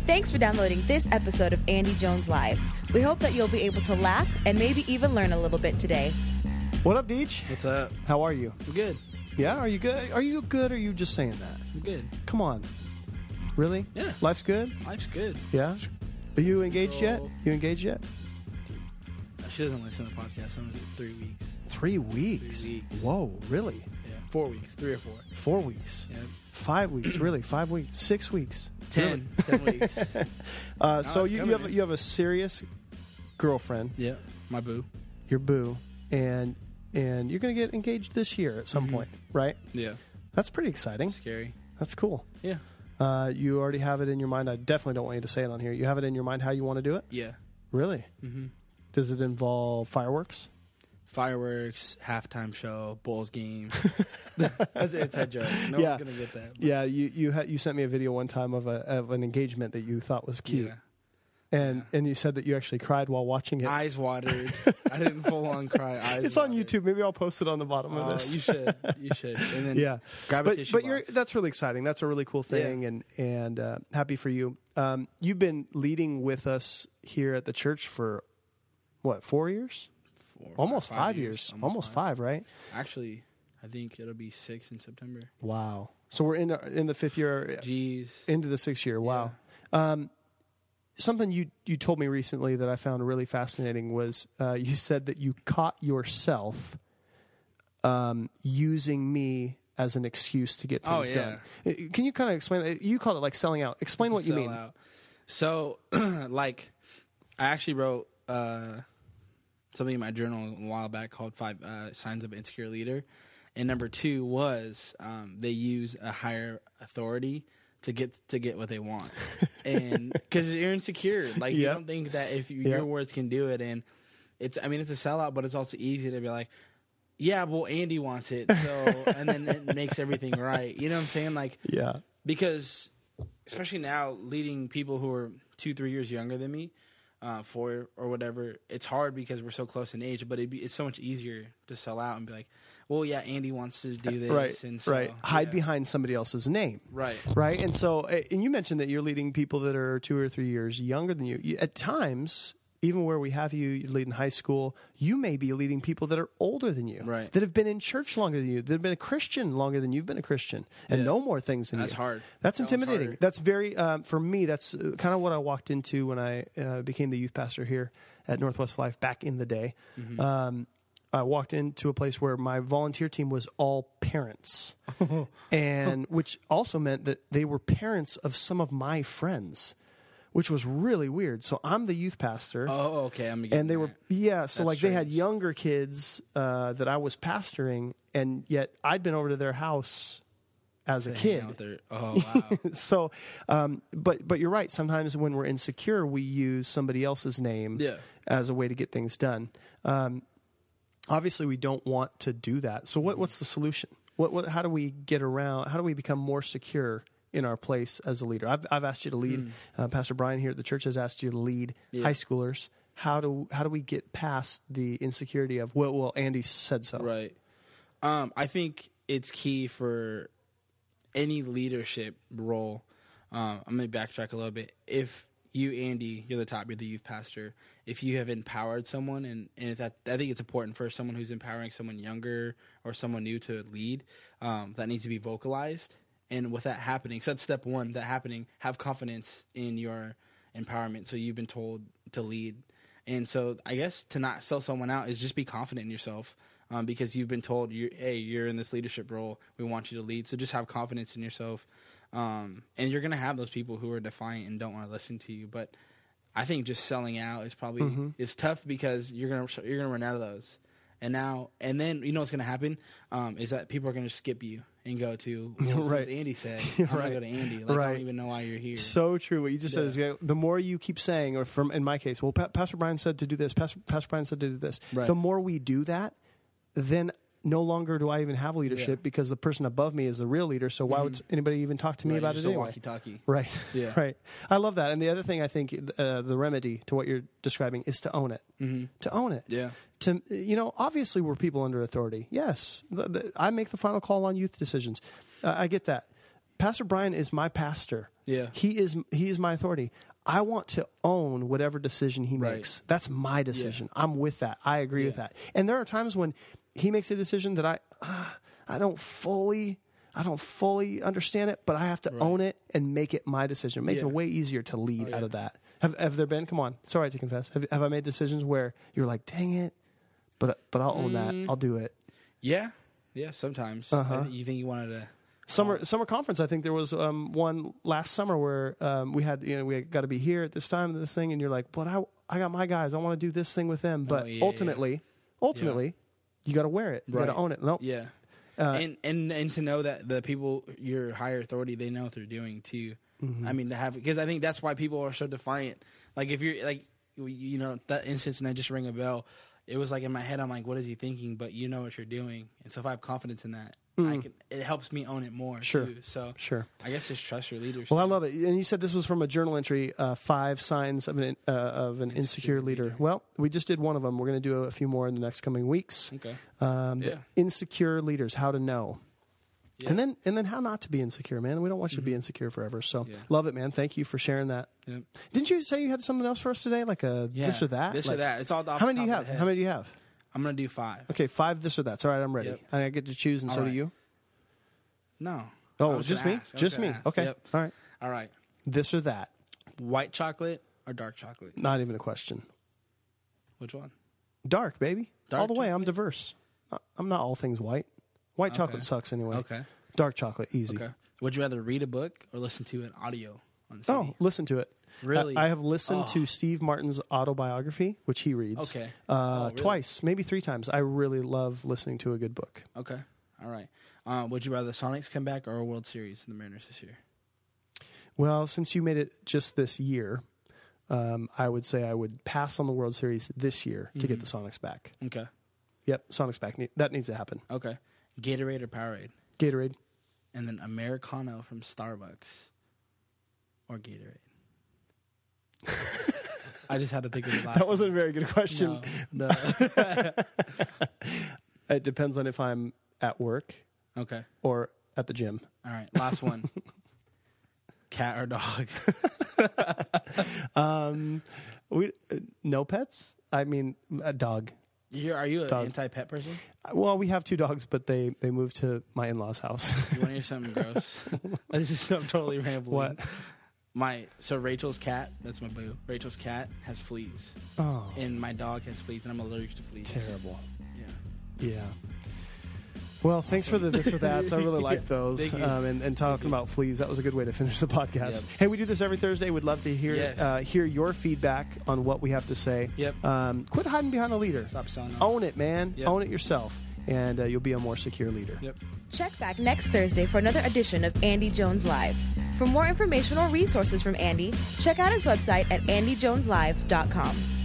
Thanks for downloading this episode of Andy Jones Live. We hope that you'll be able to laugh and maybe even learn a little bit today. What up, Deej? What's up? How are you? I'm good. Yeah, are you good? Are you good or are you just saying that? I'm good. Come on. Really? Yeah. Life's good? Life's good. Yeah? Are you engaged yet? You engaged yet? She doesn't listen to the podcast. I'm going to 3 weeks. 3 weeks? 3 weeks. Whoa, really? Yeah. 4 weeks. 3 or 4. 4 weeks? Yeah. 5 weeks, really? 5 weeks? 6 weeks? 10. 10 weeks. So you have a serious girlfriend. Yeah. My boo. Your boo. And you're going to get engaged this year at some point, right? Yeah. That's pretty exciting. Scary. That's cool. Yeah. You already have it in your mind. I definitely don't want you to say it on here. You have it in your mind how you want to do it? Yeah. Really? Mm-hmm. Does it involve fireworks? Fireworks, halftime show, Bulls game. That's an inside joke. No Yeah. one's going to get that. But Yeah, you sent me a video one time of an engagement that you thought was cute. Yeah. And you said that you actually cried while watching it. Eyes watered. I didn't full on cry. Eyes It's on watered. YouTube. Maybe I'll post it on the bottom of this. You should. You should. And then Yeah. grab a tissue box. That's really exciting. That's a really cool thing, and happy for you. You've been leading with us here at the church for, what, 4 years? Almost 5 years. Almost 5, right? Actually, I think it'll be 6 in September. Wow. So we're in the 5th year. Jeez. Into the 6th year. Wow. Something you told me recently that I found really fascinating was you said that you caught yourself using me as an excuse to get things done. Can you kind of explain that? You called it like selling out. Explain what you mean. Out. So, like, I actually wrote something in my journal a while back called 5 Signs of an Insecure Leader. And number 2 was they use a higher authority to get what they want, and because you're insecure, like you don't think that if your words can do it, and it's a sellout, but it's also easy to be like, yeah, well, Andy wants it, so and then it makes everything right. You know what I'm saying? Like, yeah, because especially now leading people who are 2-3 years younger than me, 4 or whatever, it's hard because we're so close in age, but it's so much easier to sell out and be like, well, yeah, Andy wants to do this. Right, and so, hide behind somebody else's name. Right. And so, and you mentioned that you're leading people that are 2 or 3 years younger than you. At times, even where we have you leading high school, you may be leading people that are older than you. Right. That have been in church longer than you, that have been a Christian longer than you've been a Christian, and know more things than that's you. Hard. That's intimidating. That's very, for me, that's kind of what I walked into when I became the youth pastor here at Northwest Life back in the day. Mm-hmm. I walked into a place where my volunteer team was all parents, and which also meant that they were parents of some of my friends, which was really weird. So I'm the youth pastor. Oh, okay. And they were, so that's like strange. They had younger kids that I was pastoring, and yet I'd been over to their house as a kid. Oh, wow. So, but you're right. Sometimes when we're insecure, we use somebody else's name as a way to get things done. Obviously, we don't want to do that. So what's the solution? How do we get around? How do we become more secure in our place as a leader? I've asked you to lead. Pastor Brian here at the church has asked you to lead high schoolers. How do we get past the insecurity of, well, Andy said so? Right. I think it's key for any leadership role. I'm going to backtrack a little bit. If you, Andy, you're the top, you're the youth pastor. If you have empowered someone, and I think it's important for someone who's empowering someone younger or someone new to lead, that needs to be vocalized. And with that happening, so that's step 1, that happening, have confidence in your empowerment. So you've been told to lead. And so I guess to not sell someone out is just be confident in yourself, because you've been told, you're in this leadership role. We want you to lead. So just have confidence in yourself. And you're going to have those people who are defiant and don't want to listen to you. But I think just selling out is probably is tough because you're going to run out of those. And then you know what's going to happen is that people are going to skip you and go to, since Andy said, I'm going to go to Andy. Like, I don't even know why you're here. So true. What you just said is the more you keep saying, or in my case, well, Pastor Brian said to do this, Pastor Brian said to do this. Right. The more we do that, then no longer do I even have leadership because the person above me is the real leader. So why would anybody even talk to me about it anyway? Walkie-talkie. Right. Yeah. Right. I love that. And the other thing I think the remedy to what you're describing is to own it. Mm-hmm. To own it. Yeah. Obviously we're people under authority. Yes. I make the final call on youth decisions. I get that. Pastor Brian is my pastor. Yeah. He is my authority. I want to own whatever decision he makes. That's my decision. Yeah. I'm with that. I agree with that. And there are times when he makes a decision that I don't fully understand it, but I have to own it and make it my decision. It makes it way easier to lead out of that. Have there been? Come on, it's all right to confess. Have I made decisions where you're like, dang it, but I'll own that. I'll do it. Yeah, sometimes. You think you wanted to. Summer conference. I think there was one last summer where we got to be here at this time of this thing, and you're like, but I got my guys. I want to do this thing with them. But ultimately, you got to wear it. You got to own it. Nope. Yeah. And to know that the people, your higher authority, they know what they're doing too. Mm-hmm. I mean, because I think that's why people are so defiant. Like if you're like, that instance, and I just ring a bell. It was like in my head, I'm like, what is he thinking? But you know what you're doing, and so if I have confidence in that, it helps me own it more. Sure. Too. So I guess just trust your leadership. Well, I love it. And you said this was from a journal entry, 5 signs of an insecure leader. Well, we just did one of them. We're going to do a few more in the next coming weeks. Okay. The insecure leaders, how to know. Yeah. And then how not to be insecure, man. We don't want you to be insecure forever. So love it, man. Thank you for sharing that. Yep. Didn't you say you had something else for us today, like a this or that? This or that. It's all off How many do you have? How many do you have? I'm going to do 5. Okay, 5 this or that's. All right, I'm ready. Yep. And I get to choose, and so do you? No. Oh, just me? Just me. Okay. Yep. All right. This or that. White chocolate or dark chocolate? Not even a question. Which one? Dark, baby. Dark all the way. chocolate? I'm diverse. I'm not all things white. White chocolate sucks anyway. Okay. Dark chocolate, easy. Okay. Would you rather read a book or listen to an audio on CD? Oh, listen to it. Really? I have listened to Steve Martin's autobiography, which he reads. Okay. Really? Twice, maybe 3 times. I really love listening to a good book. Okay. All right. Would you rather the Sonics come back or a World Series in the Mariners this year? Well, since you made it just this year, I would say I would pass on the World Series this year to get the Sonics back. Okay. Yep, Sonics back. That needs to happen. Okay. Gatorade or Powerade? Gatorade. And then Americano from Starbucks or Gatorade? I just had to think of the last That wasn't a very good question. No. It depends on if I'm at work. Okay. Or at the gym. All right. Last one. Cat or dog? No pets? I mean, a dog. Are you an anti-pet person? Well, we have 2 dogs, but they moved to my in-laws' house. You want to hear something gross? I'm totally rambling. What? So Rachel's cat, that's my boo. Rachel's cat has fleas. Oh. And my dog has fleas, and I'm allergic to fleas. Terrible. Yeah. Yeah. Well, thanks for the this or that. I really like those. And talking about fleas, that was a good way to finish the podcast. Yep. Hey, we do this every Thursday. We'd love to hear your feedback on what we have to say. Yep. Quit hiding behind a leader. Stop selling them. Own it, man. Yep. Own it yourself, and you'll be a more secure leader. Yep. Check back next Thursday for another edition of Andy Jones Live. For more information or resources from Andy, check out his website at andyjoneslive.com.